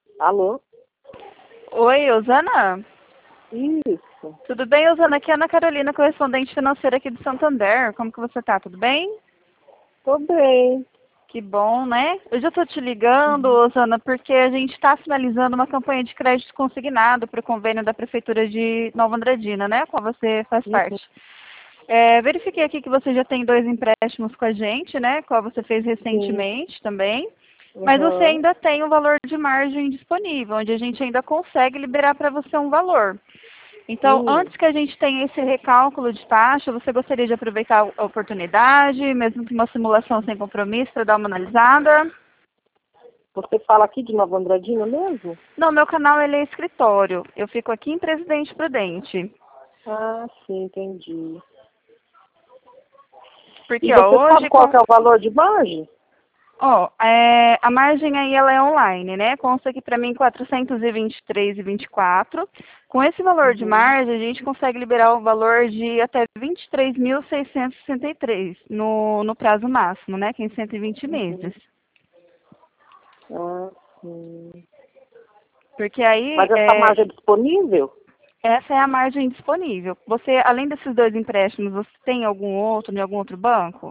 Alô? Oi, Osana? Isso. Tudo bem, Osana? Aqui é a Ana Carolina, correspondente financeira aqui de Santander. Como que você tá? Tudo bem? Tô bem. Que bom, né? Hoje eu tô te ligando, Osana, porque a gente está finalizando uma campanha de crédito consignado para o convênio da Prefeitura de Nova Andradina, né? Qual você faz Uhum. parte. Verifiquei aqui que você já tem 2 empréstimos com a gente, né? Qual você fez Sim. recentemente também. Mas você Uhum. ainda tem um valor de margem disponível, onde a gente ainda consegue liberar para você um valor. Então, Sim. antes que a gente tenha esse recálculo de taxa, você gostaria de aproveitar a oportunidade, mesmo que uma simulação sem compromisso, para dar uma analisada? Você fala aqui de Nova Andradina mesmo? Não, meu canal ele é escritório. Eu fico aqui em Presidente Prudente. Ah, sim, entendi. E Porque, ó, você sabe hoje, qual que é o valor de margem? a margem aí ela é online, né? Consta aqui para mim 423,24. Com esse valor de Uhum. margem, a gente consegue liberar o valor de até 23.663 no prazo máximo, né? Que é em 120 Uhum. meses. Ah, sim. Porque aí, Mas essa margem é disponível? essa é a margem disponível. Você, além desses 2 empréstimos, você tem algum outro em algum outro banco?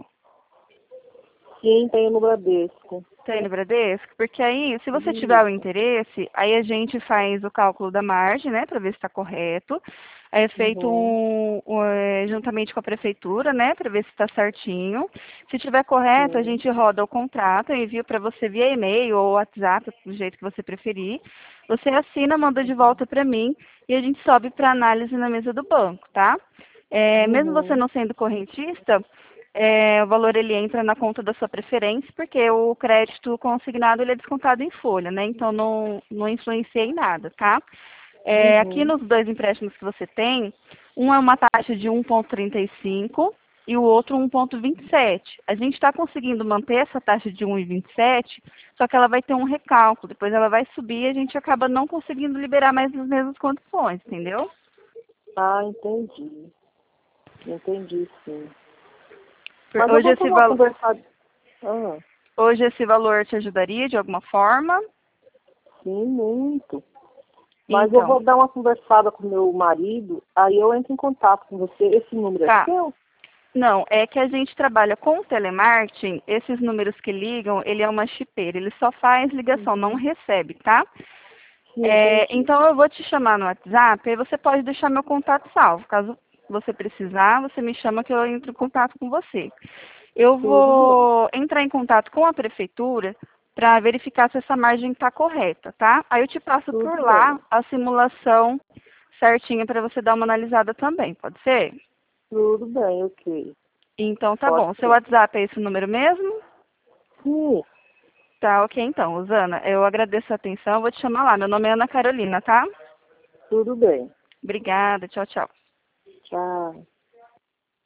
Sim, tenho no Bradesco. Tem no Bradesco? Porque aí, se você tiver o Isso. interesse, aí a gente faz o cálculo da margem, né, para ver se está correto. Aí é feito Uhum. juntamente com a prefeitura, né, para ver se está certinho. Se tiver correto, a Sim. gente roda o contrato, eu envio para você via e-mail ou WhatsApp, do jeito que você preferir. Você assina, manda de volta para mim e a gente sobe para análise na mesa do banco, tá? Mesmo você Uhum. não sendo correntista, o valor ele entra na conta da sua preferência, porque o crédito consignado ele é descontado em folha, né? Então não influencia em nada, tá? Aqui Uhum. nos 2 empréstimos que você tem, um é uma taxa de 1,35 e o outro 1,27. A gente está conseguindo manter essa taxa de 1,27, só que ela vai ter um recálculo, depois ela vai subir e a gente acaba não conseguindo liberar mais nas mesmas condições, entendeu? Ah, entendi. Entendi, sim. Mas eu Hoje vou esse, fazer uma val conversada. Ah, hoje esse valor te ajudaria de alguma forma? sim, muito. Mas eu Então, vou dar uma conversada com meu marido, aí eu entro em contato com você. Esse número é tá. seu? Não, é que a gente trabalha com telemarketing, esses números que ligam, ele é uma chipeira, ele só faz ligação, não Uhum. recebe, tá? Sim, entendi. Então eu vou te chamar no WhatsApp, aí você pode deixar meu contato salvo. Caso você precisar, você me chama que eu entro em contato com você. Eu Tudo bem. vou entrar em contato com a prefeitura para verificar se essa margem está correta, tá? Aí eu te passo por Tudo lá bem. a simulação certinha para você dar uma analisada também, pode ser? Tudo bem, ok. Então tá Pode bom. Seu ser. WhatsApp é esse número mesmo? Sim, Tá, ok então, Usana. Eu agradeço a atenção, vou te chamar lá. Meu nome é Ana Carolina, tá? tudo bem. Obrigada, tchau, tchau. Tchau.